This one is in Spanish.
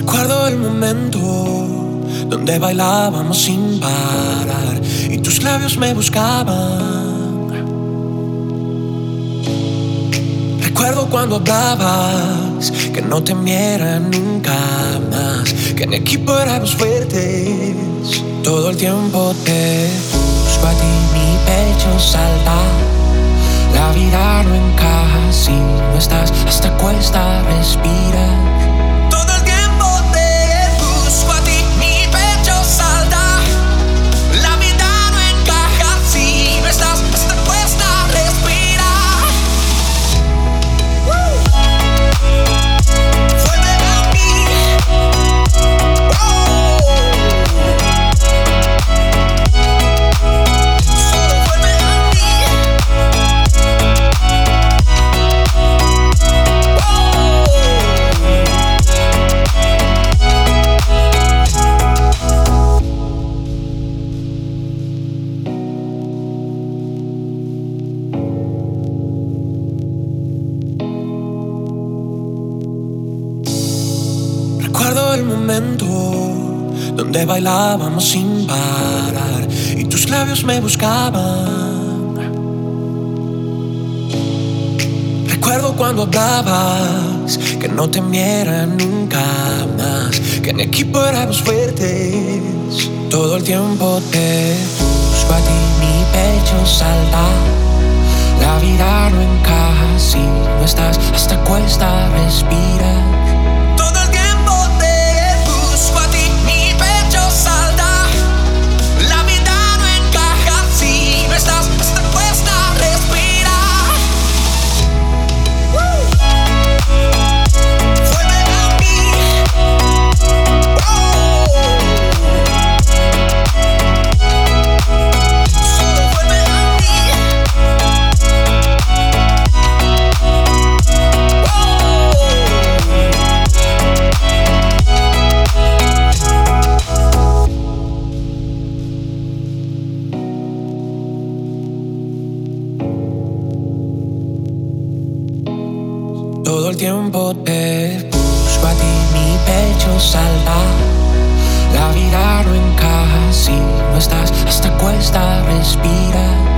Recuerdo el momento donde bailábamos sin parar y tus labios me buscaban. Recuerdo cuando hablabas que no temiera nunca más, que en equipo éramos fuertes. Todo el tiempo te busco a ti, mi pecho salta. La vida no encaja si no estás, hasta cuesta respirar. Recuerdo el momento donde bailábamos sin parar y tus labios me buscaban. Recuerdo cuando hablabas que no temiera nunca más, que en equipo éramos fuertes. Todo el tiempo te busco a ti, mi pecho salta. La vida no encaja si no estás, hasta cuesta respirar. Todo el tiempo te busco a ti, mi pecho salta. La vida no encaja si no estás, hasta cuesta respirar.